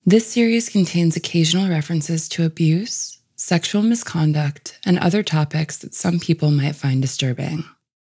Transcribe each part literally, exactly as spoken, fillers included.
This series contains occasional references to abuse, sexual misconduct, and other topics that some people might find disturbing.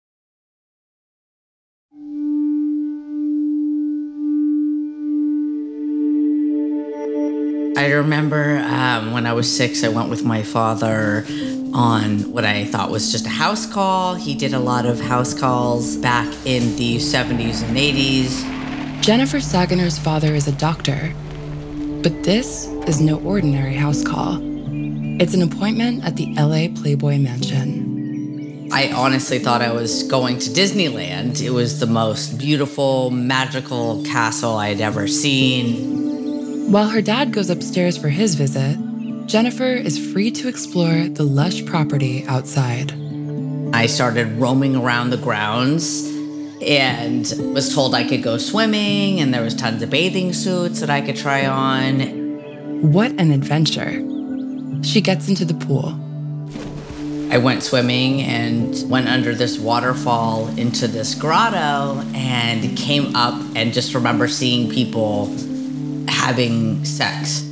I remember um, when I was six, I went with my father on what I thought was just a house call. He did a lot of house calls back in the seventies and eighties. Jennifer Sagoner's father is a doctor, but this is no ordinary house call. It's an appointment at the L A Playboy Mansion. I honestly thought I was going to Disneyland. It was the most beautiful, magical castle I had ever seen. While her dad goes upstairs for his visit, Jennifer is free to explore the lush property outside. I started roaming around the grounds and was told I could go swimming, and there was tons of bathing suits that I could try on. What an adventure. She gets into the pool. I went swimming and went under this waterfall into this grotto and came up and just remember seeing people having sex.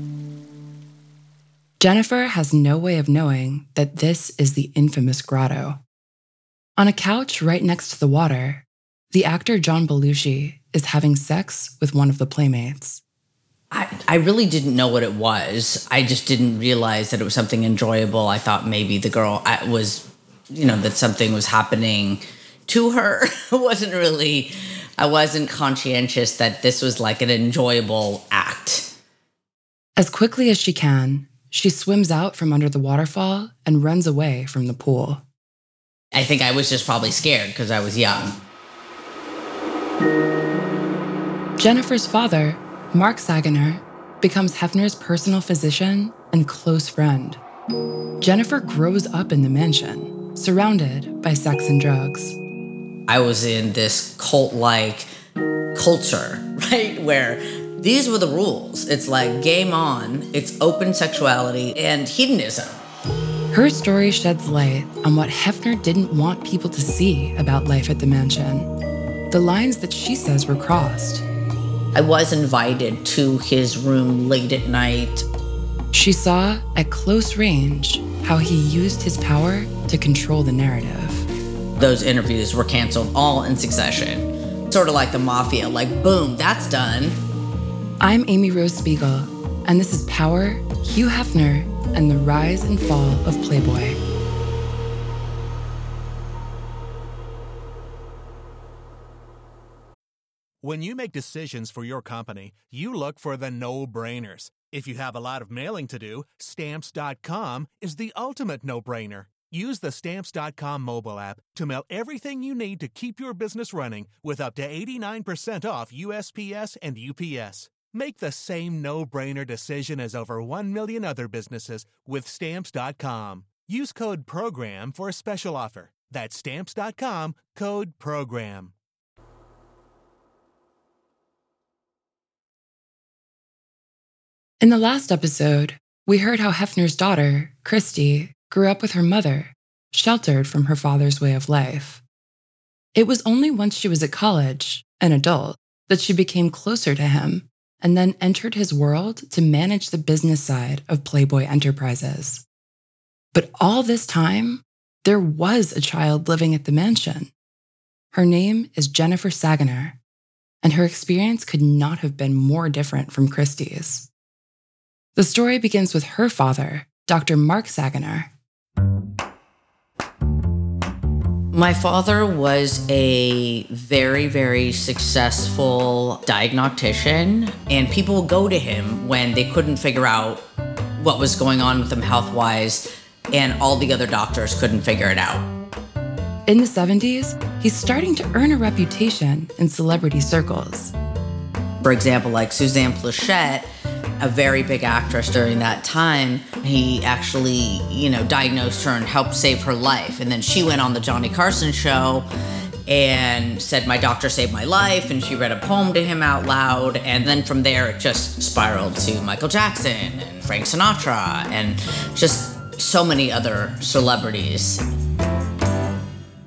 Jennifer has no way of knowing that this is the infamous grotto. On a couch right next to the water, the actor John Belushi is having sex with one of the playmates. I, I really didn't know what it was. I just didn't realize that it was something enjoyable. I thought maybe the girl I was, you know, that something was happening to her. It wasn't really, I wasn't conscientious that this was like an enjoyable act. As quickly as she can, she swims out from under the waterfall and runs away from the pool. I think I was just probably scared because I was young. Jennifer's father, Mark Sagoner, becomes Hefner's personal physician and close friend. Jennifer grows up in the mansion, surrounded by sex and drugs. I was in this cult-like culture, right, where these were the rules. It's like game on, it's open sexuality and hedonism. Her story sheds light on what Hefner didn't want people to see about life at the mansion, the lines that she says were crossed. I was invited to his room late at night. She saw at close range how he used his power to control the narrative. Those interviews were canceled all in succession. Sort of like the mafia, like boom, that's done. I'm Amy Rose Spiegel, and this is Power, Hugh Hefner, and the Rise and Fall of Playboy. When you make decisions for your company, you look for the no-brainers. If you have a lot of mailing to do, Stamps dot com is the ultimate no-brainer. Use the Stamps dot com mobile app to mail everything you need to keep your business running with up to eighty-nine percent off U S P S and U P S. Make the same no-brainer decision as over one million other businesses with Stamps dot com. Use code PROGRAM for a special offer. That's Stamps dot com, code PROGRAM. In the last episode, we heard how Hefner's daughter, Christy, grew up with her mother, sheltered from her father's way of life. It was only once she was at college, an adult, that she became closer to him and then entered his world to manage the business side of Playboy Enterprises. But all this time, there was a child living at the mansion. Her name is Jennifer Sagoner, and her experience could not have been more different from Christy's. The story begins with her father, Doctor Mark Sagoner. My father was a very, very successful diagnostician, and people would go to him when they couldn't figure out what was going on with them health-wise, and all the other doctors couldn't figure it out. In the seventies, he's starting to earn a reputation in celebrity circles. For example, like Suzanne Pleshette, a very big actress during that time, he actually, you know, diagnosed her and helped save her life. And then she went on the Johnny Carson show and said, "My doctor saved my life," and she read a poem to him out loud. And then from there, it just spiraled to Michael Jackson and Frank Sinatra and just so many other celebrities.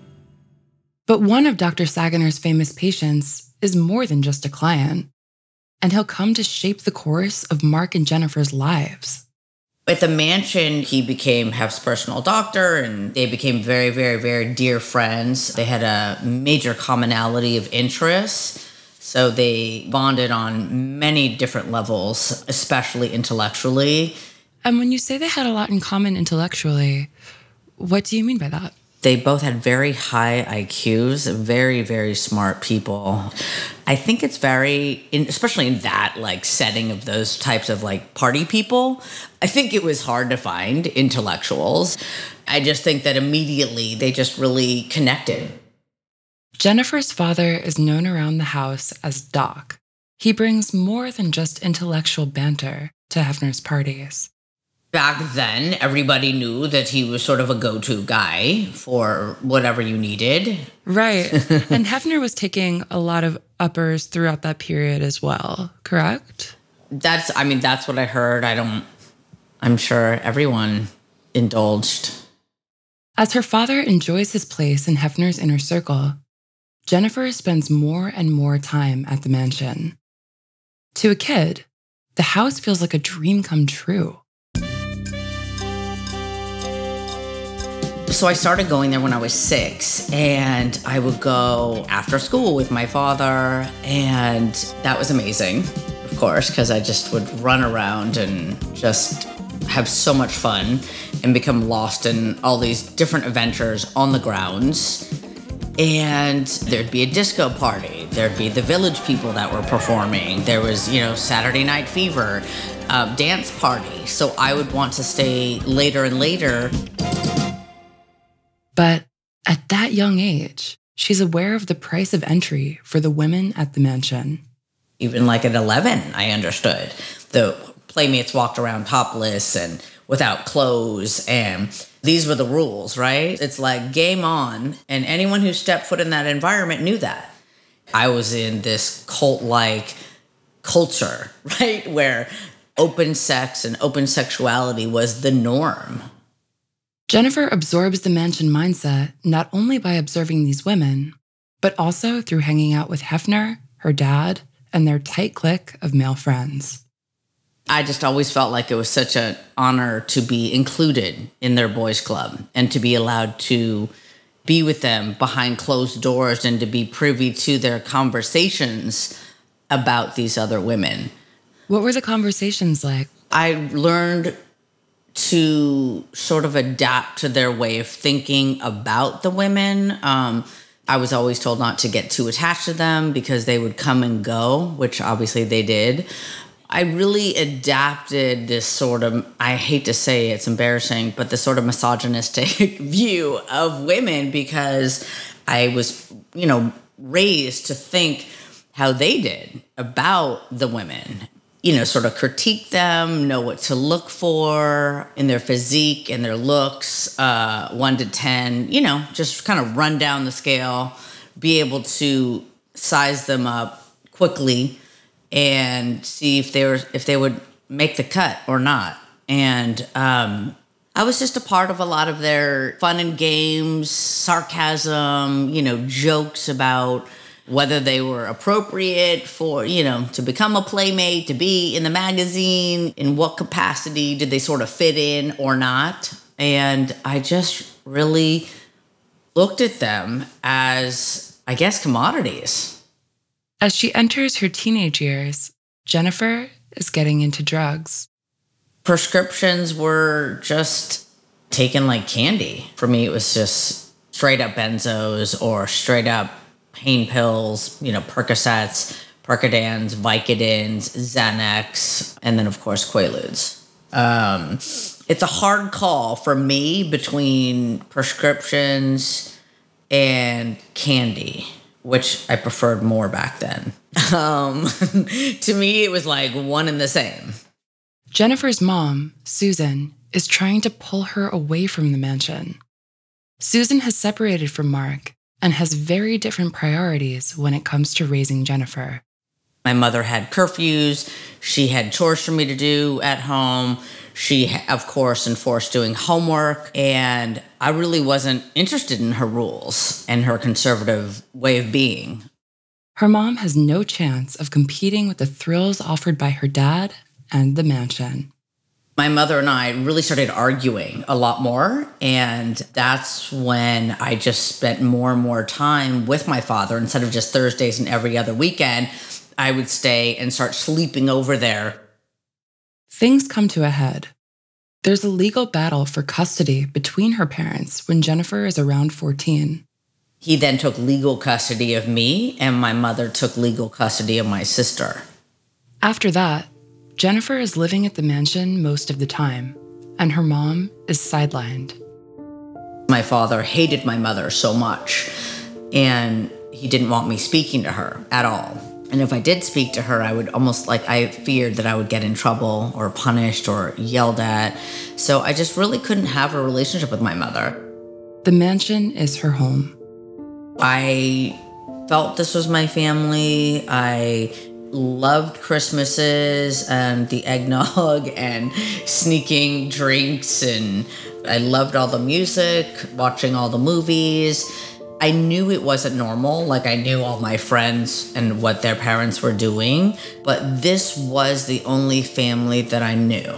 But one of Doctor Sagoner's famous patients is more than just a client. and he'll come to shape the course of Mark and Jennifer's lives. At the mansion, he became Hef's personal doctor, and they became very, very, very dear friends. They had a major commonality of interests. So they bonded on many different levels, especially intellectually. And when you say they had a lot in common intellectually, what do you mean by that? They both had very high I Qs, very, very smart people. I think it's very, especially in that like setting of those types of like party people, I think it was hard to find intellectuals. I just think that immediately they just really connected. Jennifer's father is known around the house as Doc. He brings more than just intellectual banter to Hefner's parties. Back then, everybody knew that he was sort of a go-to guy for whatever you needed. Right. And Hefner was taking a lot of uppers throughout that period as well, correct? That's, I mean, that's what I heard. I don't, I'm sure everyone indulged. As her father enjoys his place in Hefner's inner circle, Jennifer spends more and more time at the mansion. To a kid, the house feels like a dream come true. So I started going there when I was six, and I would go after school with my father, and that was amazing, of course, because I just would run around and just have so much fun and become lost in all these different adventures on the grounds. And there'd be a disco party. There'd be the village people that were performing. There was, you know, Saturday Night Fever, uh, dance party. So I would want to stay later and later. But at that young age, she's aware of the price of entry for the women at the mansion. Even like at eleven, I understood. The playmates walked around topless and without clothes, and these were the rules, right? It's like game on, and anyone who stepped foot in that environment knew that. I was in this cult-like culture, right, where open sex and open sexuality was the norm. Jennifer absorbs the mansion mindset not only by observing these women, but also through hanging out with Hefner, her dad, and their tight clique of male friends. I just always felt like it was such an honor to be included in their boys' club and to be allowed to be with them behind closed doors and to be privy to their conversations about these other women. What were the conversations like? I learned to sort of adapt to their way of thinking about the women. Um, I was always told not to get too attached to them because they would come and go, which obviously they did. I really adapted this sort of, I hate to say it's embarrassing, but the sort of misogynistic view of women because I was, you know, raised to think how they did about the women. You know, sort of critique them, know what to look for in their physique and their looks, uh, one to ten, you know, just kind of run down the scale, be able to size them up quickly and see if they were if they would make the cut or not. And um, I was just a part of a lot of their fun and games, sarcasm, you know, jokes about whether they were appropriate for, you know, to become a playmate, to be in the magazine, in what capacity did they sort of fit in or not. And I just really looked at them as, I guess, commodities. As she enters her teenage years, Jennifer is getting into drugs. Prescriptions were just taken like candy. For me, it was just straight up benzos or straight up pain pills, you know, Percocets, Percodans, Vicodins, Xanax, and then, of course, Quaaludes. Um, it's a hard call for me between prescriptions and candy, which I preferred more back then. Um, to me, it was like one and the same. Jennifer's mom, Susan, is trying to pull her away from the mansion. Susan has separated from Mark and has very different priorities when it comes to raising Jennifer. My mother had curfews. She had chores for me to do at home. She, of course, enforced doing homework. And I really wasn't interested in her rules and her conservative way of being. Her mom has no chance of competing with the thrills offered by her dad and the mansion. My mother and I really started arguing a lot more, and that's when I just spent more and more time with my father. Instead of just Thursdays and every other weekend, I would stay and start sleeping over there. Things come to a head. There's a legal battle for custody between her parents when Jennifer is around fourteen. He then took legal custody of me, and my mother took legal custody of my sister. After that, Jennifer is living at the mansion most of the time, and her mom is sidelined. My father hated my mother so much, and he didn't want me speaking to her at all. And if I did speak to her, I would almost like, I feared that I would get in trouble or punished or yelled at. So I just really couldn't have a relationship with my mother. The mansion is her home. I felt this was my family. I loved Christmases and the eggnog and sneaking drinks, and I loved all the music, watching all the movies. I knew it wasn't normal, like I knew all my friends and what their parents were doing, but this was the only family that I knew.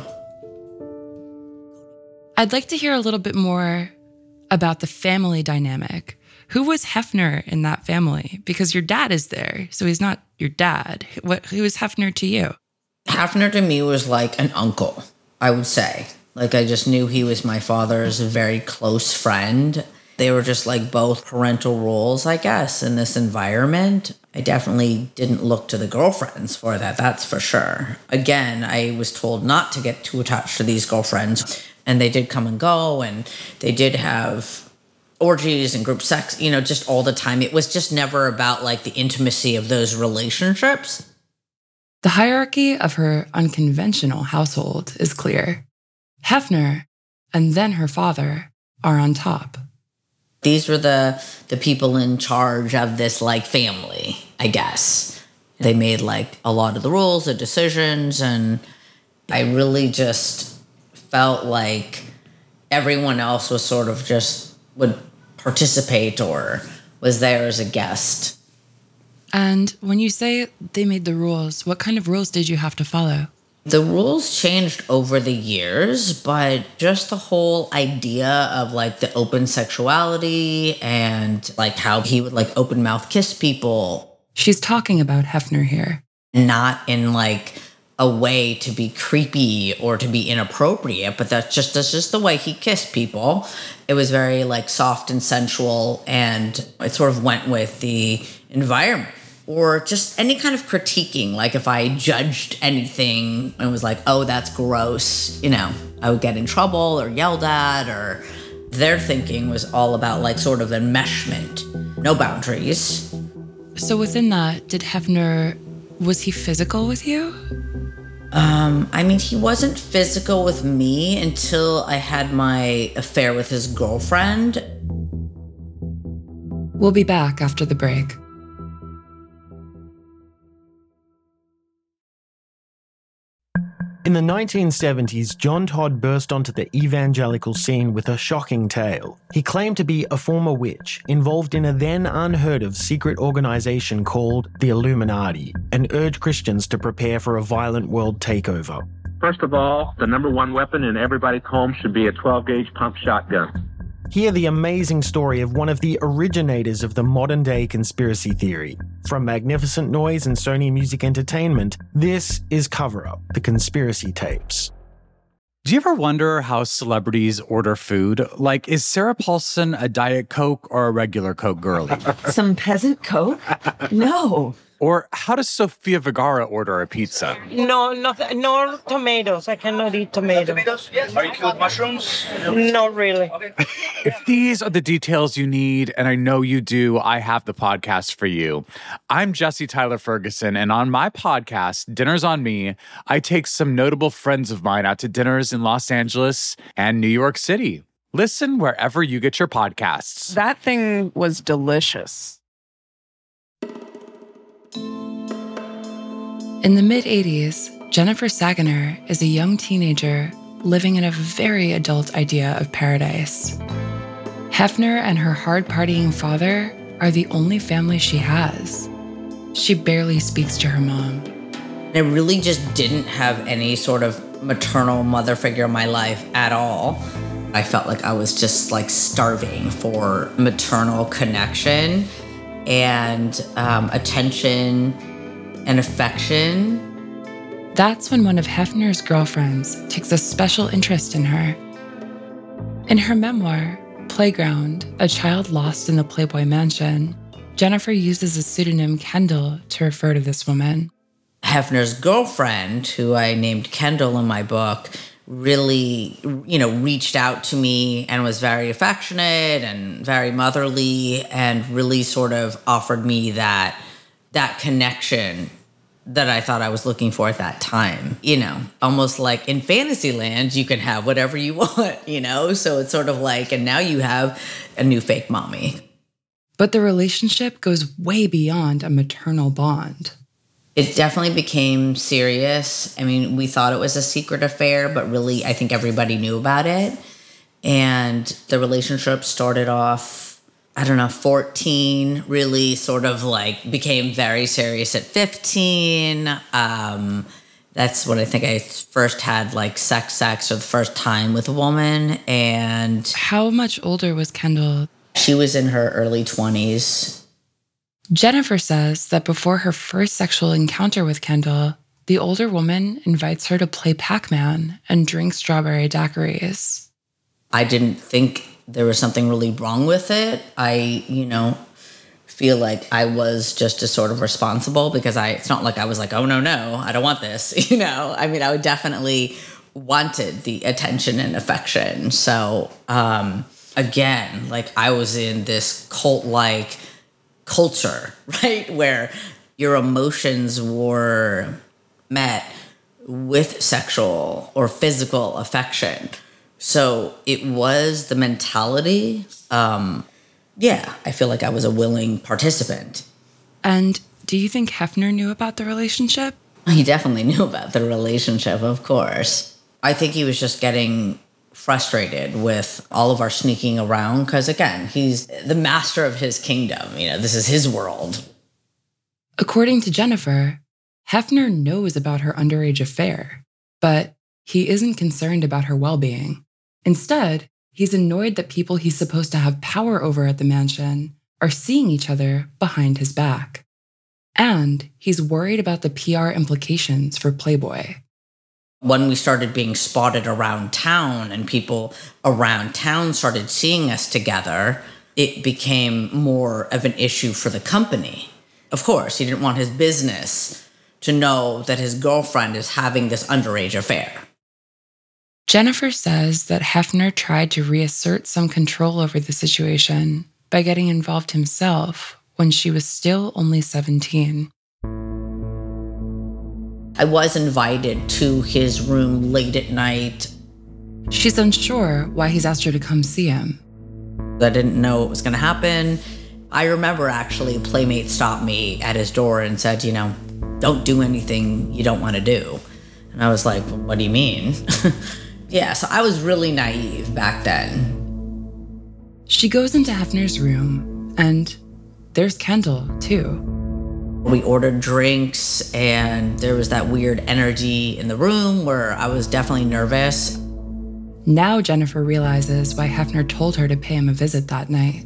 I'd like to hear a little bit more about the family dynamic. Who was Hefner in that family? Because your dad is there, so he's not your dad. What, who was Hefner to you? Hefner to me was like an uncle, I would say. Like I just knew he was my father's very close friend. They were just like both parental roles, I guess, in this environment. I definitely didn't look to the girlfriends for that, that's for sure. Again, I was told not to get too attached to these girlfriends, and they did come and go, and they did have orgies and group sex, you know, just all the time. It was just never about like the intimacy of those relationships. The hierarchy of her unconventional household is clear. Hefner and then her father are on top. These were the the people in charge of this like family, I guess. They made like a lot of the rules, the decisions, and I really just felt like everyone else was sort of just would participate or was there as a guest. And when you say they made the rules, what kind of rules did you have to follow? The rules changed over the years, but just the whole idea of like the open sexuality and like how he would like open mouth kiss people. She's talking about Hefner here. Not in like a way to be creepy or to be inappropriate, but that's just that's just the way he kissed people. It was very like soft and sensual, and it sort of went with the environment. Or just any kind of critiquing, like if I judged anything and was like, oh, that's gross, you know, I would get in trouble or yelled at, or their thinking was all about like sort of enmeshment, no boundaries. So within that, did Hefner, was he physical with you? Um, I mean, he wasn't physical with me until I had my affair with his girlfriend. We'll be back after the break. In the nineteen seventies, John Todd burst onto the evangelical scene with a shocking tale. He claimed to be a former witch involved in a then unheard of secret organization called the Illuminati and urged Christians to prepare for a violent world takeover. First of all, the number one weapon in everybody's home should be a twelve gauge pump shotgun. Hear the amazing story of one of the originators of the modern-day conspiracy theory. From Magnificent Noise and Sony Music Entertainment, this is Cover Up, the Conspiracy Tapes. Do you ever wonder how celebrities order food? Like, is Sarah Paulson a Diet Coke or a regular Coke girlie? Some peasant Coke? No. Or how does Sofia Vergara order a pizza? No, no, no tomatoes. I cannot eat tomatoes. No tomatoes? Yes. Are you cool with mushrooms? Not really. Okay. If these are the details you need, and I know you do, I have the podcast for you. I'm Jesse Tyler Ferguson, and on my podcast, Dinners on Me, I take some notable friends of mine out to dinners in Los Angeles and New York City. Listen wherever you get your podcasts. That thing was delicious. In the mid-eighties, Jennifer Sagoner is a young teenager living in a very adult idea of paradise. Hefner and her hard-partying father are the only family she has. she barely speaks to her mom. I really just didn't have any sort of maternal mother figure in my life at all. I felt like I was just like starving for maternal connection and um, attention and affection. That's when one of Hefner's girlfriends takes a special interest in her. In her memoir, Playground, A Child Lost in the Playboy Mansion, Jennifer uses the pseudonym Kendall to refer to this woman. Hefner's girlfriend, who I named Kendall in my book, really, you know, reached out to me and was very affectionate and very motherly and really sort of offered me that that connection that I thought I was looking for at that time. You know, almost like in Fantasyland, you can have whatever you want, you know? So it's sort of like, and now you have a new fake mommy. But the relationship goes way beyond a maternal bond. It definitely became serious. I mean, we thought it was a secret affair, but really, I think everybody knew about it. And the relationship started off, I don't know, fourteen, really sort of like became very serious at fifteen. Um, that's when I think I first had like sex sex for the first time with a woman. And how much older was Kendall? She was in her early twenties. Jennifer says that before her first sexual encounter with Kendall, the older woman invites her to play Pac-Man and drink strawberry daiquiris. I didn't think there was something really wrong with it. I, you know, feel like I was just as sort of responsible because I, it's not like I was like, oh, no, no, I don't want this. You know, I mean, I would definitely wanted the attention and affection. So, um, again, like I was in this cult-like culture, right? Where your emotions were met with sexual or physical affection. So it was the mentality. Um, yeah, I feel like I was a willing participant. And do you think Hefner knew about the relationship? He definitely knew about the relationship, of course. I think he was just getting frustrated with all of our sneaking around because, again, he's the master of his kingdom. You know, this is his world. According to Jennifer, Hefner knows about her underage affair, but he isn't concerned about her well-being. Instead, he's annoyed that people he's supposed to have power over at the mansion are seeing each other behind his back. And he's worried about the P R implications for Playboy. When we started being spotted around town and people around town started seeing us together, it became more of an issue for the company. Of course, he didn't want his business to know that his girlfriend is having this underage affair. Jennifer says that Hefner tried to reassert some control over the situation by getting involved himself when she was still only seventeen. I was invited to his room late at night. She's unsure why he's asked her to come see him. I didn't know what was going to happen. I remember actually a playmate stopped me at his door and said, you know, don't do anything you don't want to do. And I was like, well, what do you mean? Yeah, so I was really naive back then. She goes into Hefner's room, and there's Kendall, too. We ordered drinks, and there was that weird energy in the room where I was definitely nervous. Now Jennifer realizes why Hefner told her to pay him a visit that night.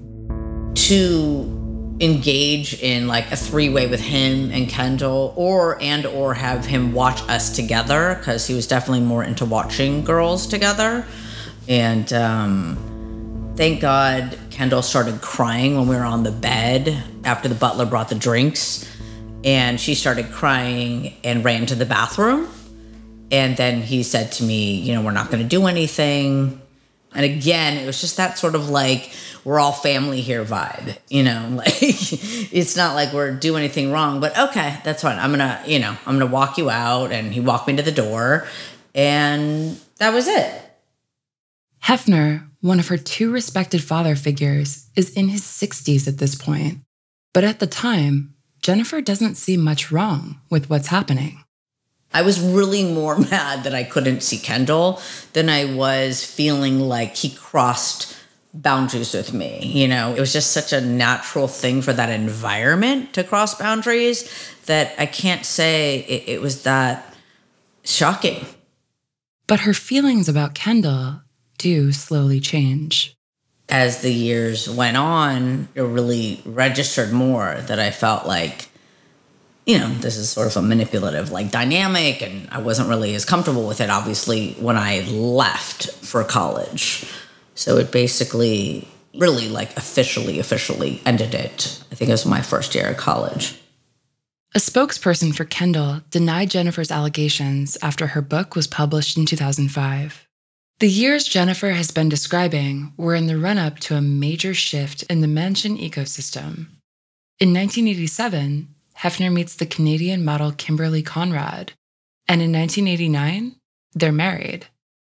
To engage in like a three-way with him and Kendall, or and or have him watch us together, because he was definitely more into watching girls together. And um, thank God Kendall started crying when we were on the bed after the butler brought the drinks. And she started crying and ran to the bathroom. And then he said to me, you know, we're not going to do anything. And again, it was just that sort of like, we're all family here vibe, you know, like it's not like we're doing anything wrong, but okay, that's fine. I'm going to, you know, I'm going to walk you out. And he walked me to the door, and that was it. Hefner, one of her two respected father figures, is in his sixties at this point. But at the time, Jennifer doesn't see much wrong with what's happening. I was really more mad that I couldn't see Kendall than I was feeling like he crossed boundaries with me. You know, it was just such a natural thing for that environment to cross boundaries that I can't say it, it was that shocking. But her feelings about Kendall do slowly change. As the years went on, it really registered more that I felt like, you know, this is sort of a manipulative like dynamic, and I wasn't really as comfortable with it, obviously, when I left for college. So it basically really like officially, officially ended it. I think it was my first year of college. A spokesperson for Kendall denied Jennifer's allegations after her book was published in two thousand five. The years Jennifer has been describing were in the run-up to a major shift in the mansion ecosystem. In nineteen eighty-seven, Hefner meets the Canadian model Kimberly Conrad, and in nineteen eighty-nine, they're married.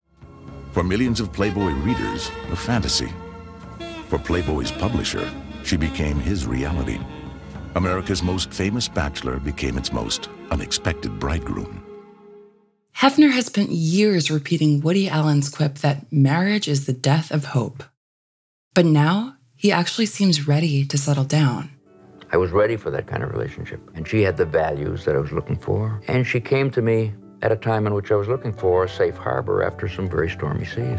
For millions of Playboy readers, a fantasy. For Playboy's publisher, she became his reality. America's most famous bachelor became its most unexpected bridegroom. Hefner has spent years repeating Woody Allen's quip that marriage is the death of hope. But now, he actually seems ready to settle down. I was ready for that kind of relationship, and she had the values that I was looking for, and she came to me at a time in which I was looking for a safe harbor after some very stormy seas.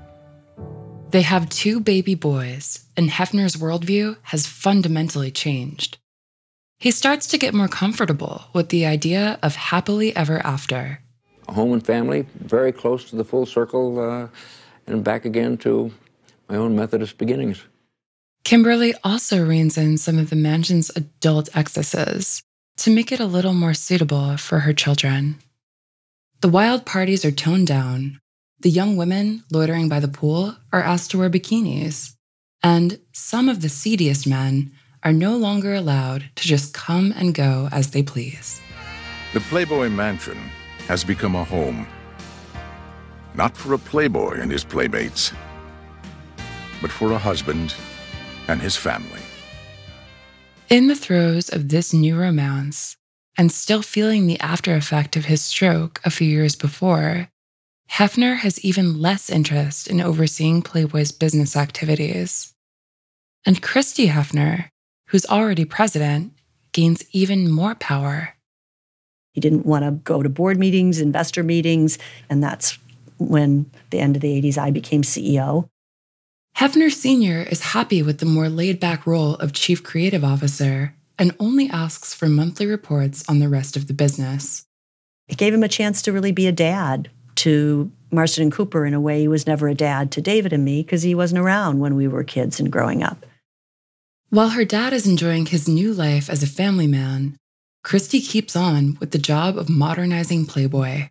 They have two baby boys, and Hefner's worldview has fundamentally changed. He starts to get more comfortable with the idea of happily ever after. A home and family, very close to the full circle, uh, and back again to my own Methodist beginnings. Kimberly also reins in some of the mansion's adult excesses to make it a little more suitable for her children. The wild parties are toned down. The young women loitering by the pool are asked to wear bikinis. And some of the seediest men are no longer allowed to just come and go as they please. The Playboy Mansion has become a home, not for a playboy and his playmates, but for a husband and his family. In the throes of this new romance, and still feeling the after effect of his stroke a few years before, Hefner has even less interest in overseeing Playboy's business activities. And Christy Hefner, who's already president, gains even more power. He didn't want to go to board meetings, investor meetings, and that's when, the end of the eighties, I became C E O. Hefner Senior is happy with the more laid-back role of Chief Creative Officer and only asks for monthly reports on the rest of the business. It gave him a chance to really be a dad to Marston and Cooper in a way he was never a dad to David and me because he wasn't around when we were kids and growing up. While her dad is enjoying his new life as a family man, Christy keeps on with the job of modernizing Playboy.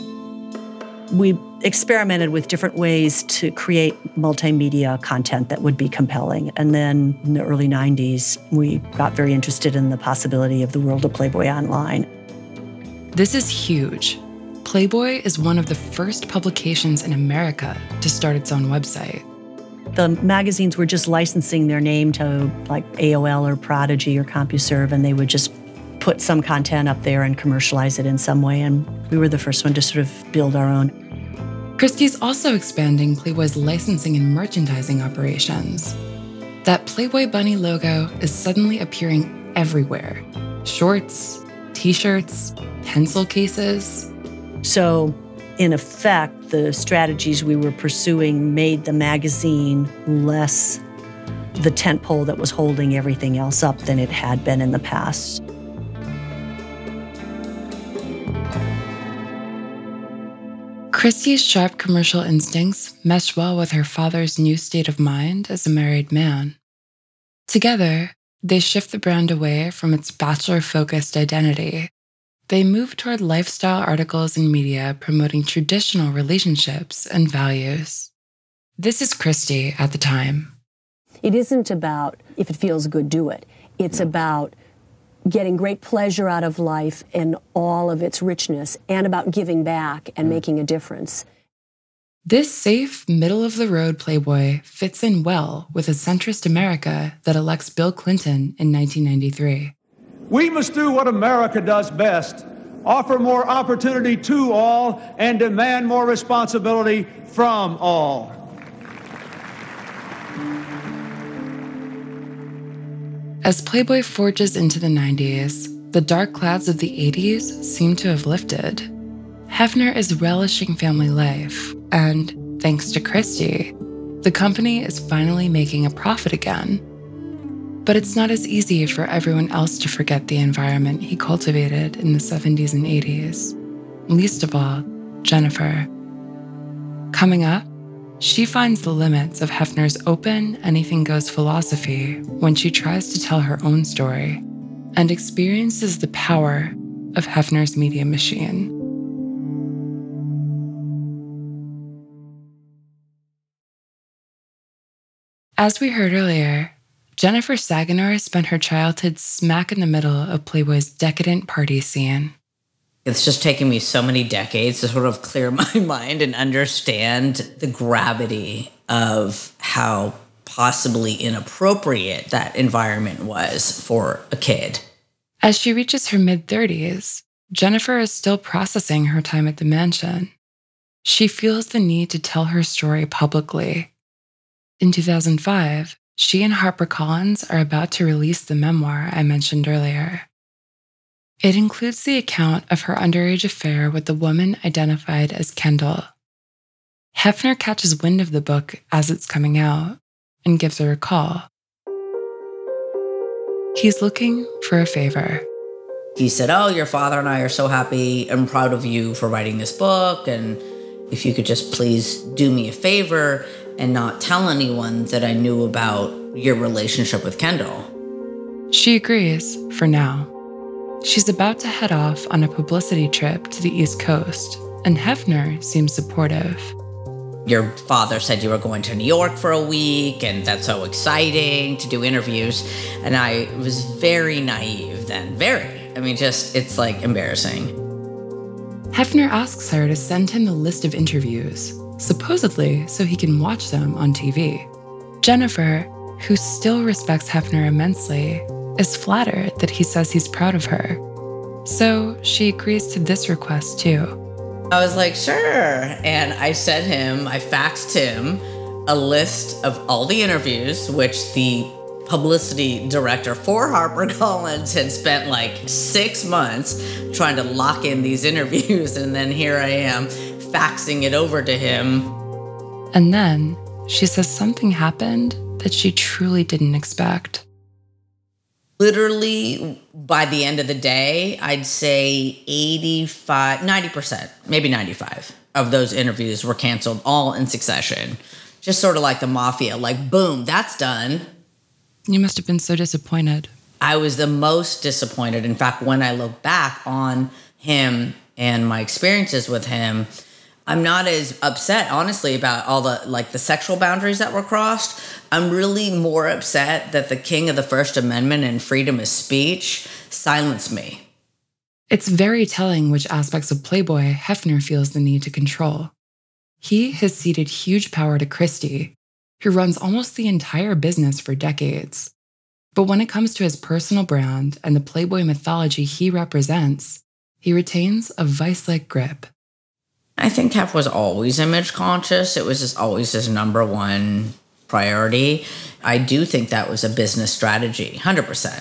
We experimented with different ways to create multimedia content that would be compelling. And then in the early nineties, we got very interested in the possibility of the world of Playboy online. This is huge. Playboy is one of the first publications in America to start its own website. The magazines were just licensing their name to like A O L or Prodigy or CompuServe, and they would just put some content up there and commercialize it in some way, and we were the first one to sort of build our own. Christie's also expanding Playboy's licensing and merchandising operations. That Playboy Bunny logo is suddenly appearing everywhere. Shorts, t-shirts, pencil cases. So, in effect, the strategies we were pursuing made the magazine less the tentpole that was holding everything else up than it had been in the past. Christie's sharp commercial instincts meshed well with her father's new state of mind as a married man. Together, they shift the brand away from its bachelor-focused identity. They move toward lifestyle articles and media promoting traditional relationships and values. This is Christy at the time. It isn't about if it feels good, do it. It's about getting great pleasure out of life and all of its richness, and about giving back and making a difference. This safe, middle-of-the-road Playboy fits in well with a centrist America that elects Bill Clinton in nineteen ninety-three. We must do what America does best, offer more opportunity to all, and demand more responsibility from all. As Playboy forges into the nineties, the dark clouds of the eighties seem to have lifted. Hefner is relishing family life, and thanks to Christie, the company is finally making a profit again. But it's not as easy for everyone else to forget the environment he cultivated in the seventies and eighties. Least of all, Jennifer. Coming up, she finds the limits of Hefner's open, anything-goes philosophy when she tries to tell her own story, and experiences the power of Hefner's media machine. As we heard earlier, Jennifer Saganor spent her childhood smack in the middle of Playboy's decadent party scene. It's just taken me so many decades to sort of clear my mind and understand the gravity of how possibly inappropriate that environment was for a kid. As she reaches her mid-thirties, Jennifer is still processing her time at the mansion. She feels the need to tell her story publicly. In two thousand five, she and HarperCollins are about to release the memoir I mentioned earlier. It includes the account of her underage affair with the woman identified as Kendall. Hefner catches wind of the book as it's coming out and gives her a call. He's looking for a favor. He said, oh, your father and I are so happy and proud of you for writing this book, and if you could just please do me a favor and not tell anyone that I knew about your relationship with Kendall. She agrees, for now. She's about to head off on a publicity trip to the East Coast, and Hefner seems supportive. Your father said you were going to New York for a week, and that's so exciting to do interviews. And I was very naive then, very. I mean, just, it's like embarrassing. Hefner asks her to send him the list of interviews, supposedly so he can watch them on T V. Jennifer, who still respects Hefner immensely, is flattered that he says he's proud of her. So she agrees to this request too. I was like, sure. And I sent him, I faxed him a list of all the interviews, which the publicity director for HarperCollins had spent like six months trying to lock in these interviews. And then here I am faxing it over to him. And then she says something happened that she truly didn't expect. Literally, by the end of the day, I'd say eighty-five, ninety percent, maybe ninety-five of those interviews were canceled all in succession. Just sort of like the mafia, like, boom, that's done. You must have been so disappointed. I was the most disappointed. In fact, when I look back on him and my experiences with him, I'm not as upset, honestly, about all the, like, the sexual boundaries that were crossed. I'm really more upset that the king of the First Amendment and freedom of speech silenced me. It's very telling which aspects of Playboy Hefner feels the need to control. He has ceded huge power to Christie, who runs almost the entire business for decades. But when it comes to his personal brand and the Playboy mythology he represents, he retains a vice-like grip. I think Hef was always image conscious. It was just always his number one priority. I do think that was a business strategy, one hundred percent.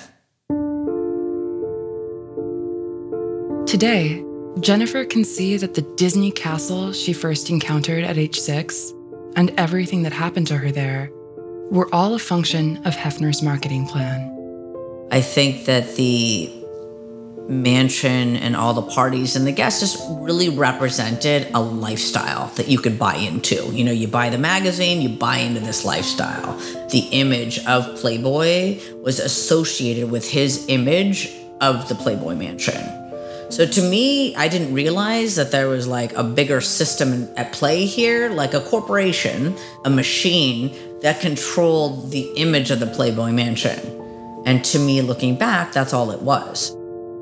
Today, Jennifer can see that the Disney castle she first encountered at age six and everything that happened to her there were all a function of Hefner's marketing plan. I think that the mansion and all the parties and the guests just really represented a lifestyle that you could buy into. You know, you buy the magazine, you buy into this lifestyle. The image of Playboy was associated with his image of the Playboy Mansion. So to me, I didn't realize that there was like a bigger system at play here, like a corporation, a machine that controlled the image of the Playboy Mansion. And to me, looking back, that's all it was.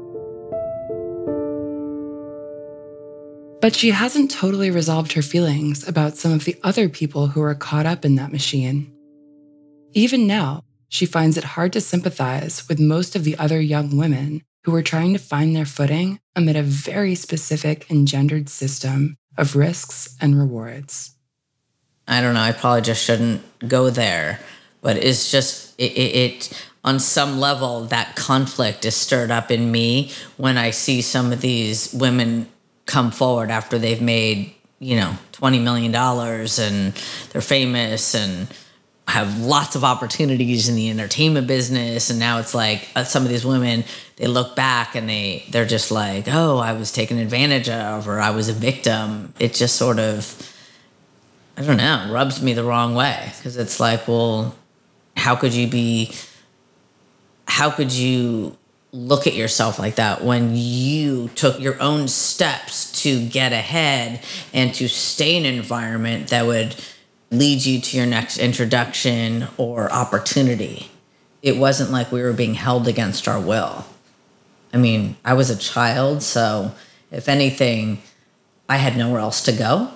But she hasn't totally resolved her feelings about some of the other people who are caught up in that machine. Even now, she finds it hard to sympathize with most of the other young women who are trying to find their footing amid a very specific and gendered system of risks and rewards. I don't know, I probably just shouldn't go there, but it's just, it, it, it on some level, that conflict is stirred up in me when I see some of these women come forward after they've made, you know, twenty million dollars and they're famous and have lots of opportunities in the entertainment business. And now it's like uh, some of these women, they look back and they, they're just like, oh, I was taken advantage of, or I was a victim. It just sort of, I don't know, rubs me the wrong way. Because it's like, well, how could you be, how could you look at yourself like that when you took your own steps to get ahead and to stay in an environment that would lead you to your next introduction or opportunity? It wasn't like we were being held against our will. I mean, I was a child, so if anything, I had nowhere else to go.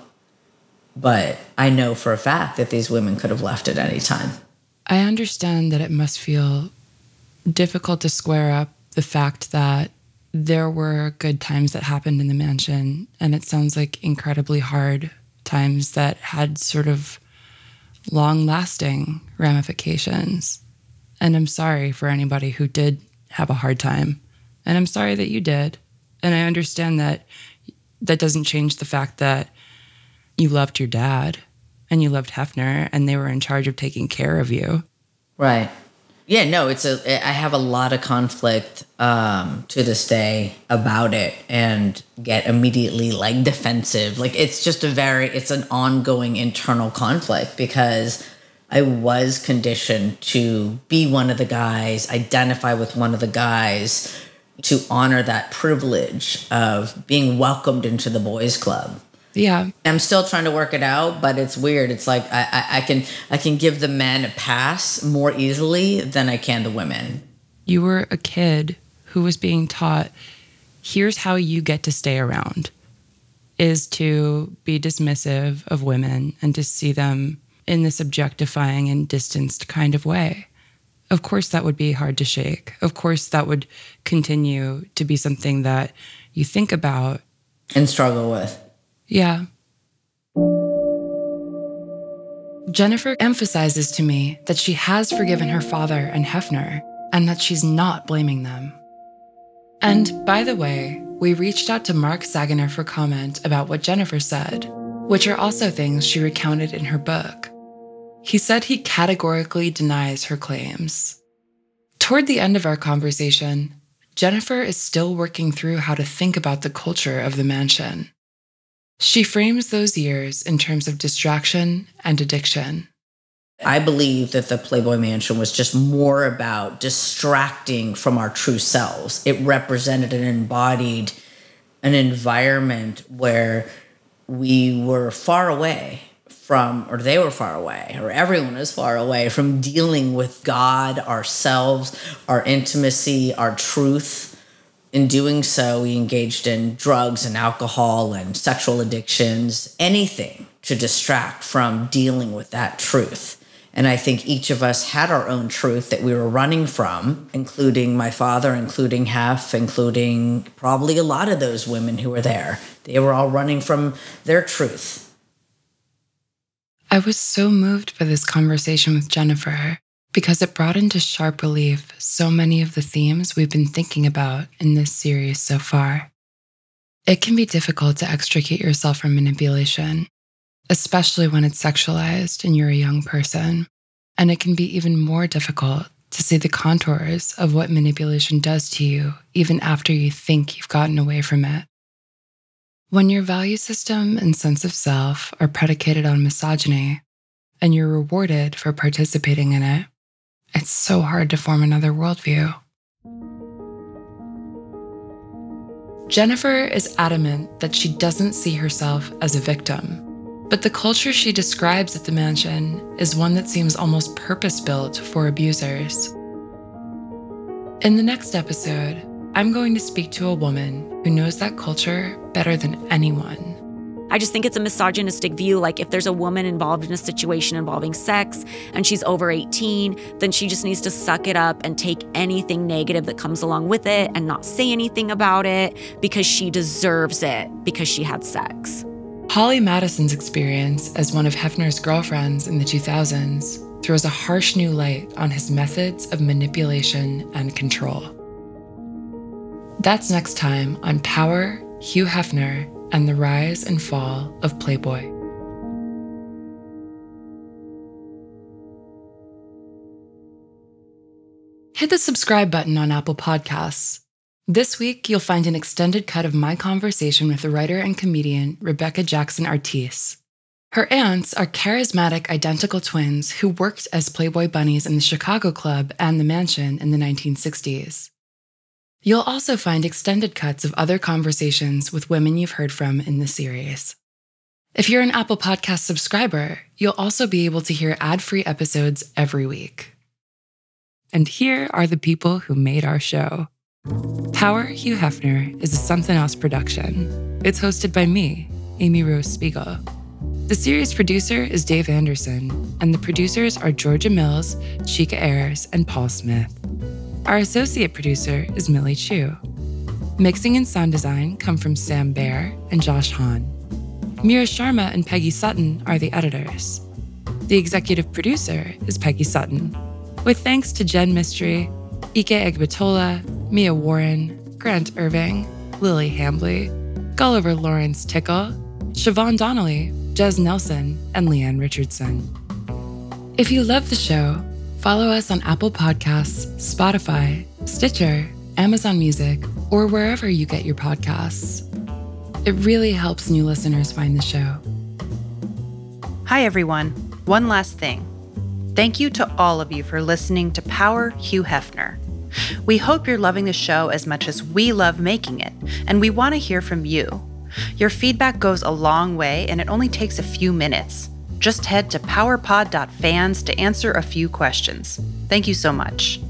But I know for a fact that these women could have left at any time. I understand that it must feel difficult to square up the fact that there were good times that happened in the mansion, and it sounds like incredibly hard times that had sort of long-lasting ramifications. And I'm sorry for anybody who did have a hard time. And I'm sorry that you did. And I understand that that doesn't change the fact that you loved your dad and you loved Hefner and they were in charge of taking care of you. Right. Yeah, no, it's a, I have a lot of conflict um, to this day about it and get immediately like defensive. Like it's just a very, it's an ongoing internal conflict because I was conditioned to be one of the guys, identify with one of the guys, to honor that privilege of being welcomed into the boys' club. Yeah. I'm still trying to work it out, but it's weird. It's like I, I, I can I can give the men a pass more easily than I can the women. You were a kid who was being taught, here's how you get to stay around, is to be dismissive of women and to see them in this objectifying and distanced kind of way. Of course, that would be hard to shake. Of course, that would continue to be something that you think about. And struggle with. Yeah. Jennifer emphasizes to me that she has forgiven her father and Hefner and that she's not blaming them. And by the way, we reached out to Mark Sagener for comment about what Jennifer said, which are also things she recounted in her book. He said he categorically denies her claims. Toward the end of our conversation, Jennifer is still working through how to think about the culture of the mansion. She frames those years in terms of distraction and addiction. I believe that the Playboy Mansion was just more about distracting from our true selves. It represented and embodied an environment where we were far away from, or they were far away, or everyone was far away from dealing with God, ourselves, our intimacy, our truth. In doing so, we engaged in drugs and alcohol and sexual addictions, anything to distract from dealing with that truth. And I think each of us had our own truth that we were running from, including my father, including Hef, including probably a lot of those women who were there. They were all running from their truth. I was so moved by this conversation with Jennifer because it brought into sharp relief so many of the themes we've been thinking about in this series so far. It can be difficult to extricate yourself from manipulation, especially when it's sexualized and you're a young person. And it can be even more difficult to see the contours of what manipulation does to you, even after you think you've gotten away from it. When your value system and sense of self are predicated on misogyny, and you're rewarded for participating in it, it's so hard to form another worldview. Jennifer is adamant that she doesn't see herself as a victim, but the culture she describes at the mansion is one that seems almost purpose-built for abusers. In the next episode, I'm going to speak to a woman who knows that culture better than anyone. I just think it's a misogynistic view. Like, if there's a woman involved in a situation involving sex and she's over eighteen, then she just needs to suck it up and take anything negative that comes along with it and not say anything about it because she deserves it because she had sex. Holly Madison's experience as one of Hefner's girlfriends in the two thousands throws a harsh new light on his methods of manipulation and control. That's next time on Power, Hugh Hefner, and the Rise and Fall of Playboy. Hit the subscribe button on Apple Podcasts. This week, you'll find an extended cut of my conversation with the writer and comedian Rebecca Jackson Artis. Her aunts are charismatic identical twins who worked as Playboy bunnies in the Chicago Club and the Mansion in the nineteen sixties. You'll also find extended cuts of other conversations with women you've heard from in the series. If you're an Apple Podcast subscriber, you'll also be able to hear ad-free episodes every week. And here are the people who made our show. Power, Hugh Hefner is a Something Else production. It's hosted by me, Amy Rose Spiegel. The series producer is Dave Anderson, and the producers are Georgia Mills, Chica Ayers, and Paul Smith. Our associate producer is Millie Chu. Mixing and sound design come from Sam Baer and Josh Hahn. Mira Sharma and Peggy Sutton are the editors. The executive producer is Peggy Sutton, with thanks to Jen Mystery, Ike Egbatola, Mia Warren, Grant Irving, Lily Hambly, Gulliver Lawrence Tickle, Siobhan Donnelly, Jez Nelson, and Leanne Richardson. If you love the show, follow us on Apple Podcasts, Spotify, Stitcher, Amazon Music, or wherever you get your podcasts. It really helps new listeners find the show. Hi, everyone. One last thing. Thank you to all of you for listening to Power, Hugh Hefner. We hope you're loving the show as much as we love making it, and we want to hear from you. Your feedback goes a long way, and it only takes a few minutes. Just head to powerpod dot fans to answer a few questions. Thank you so much.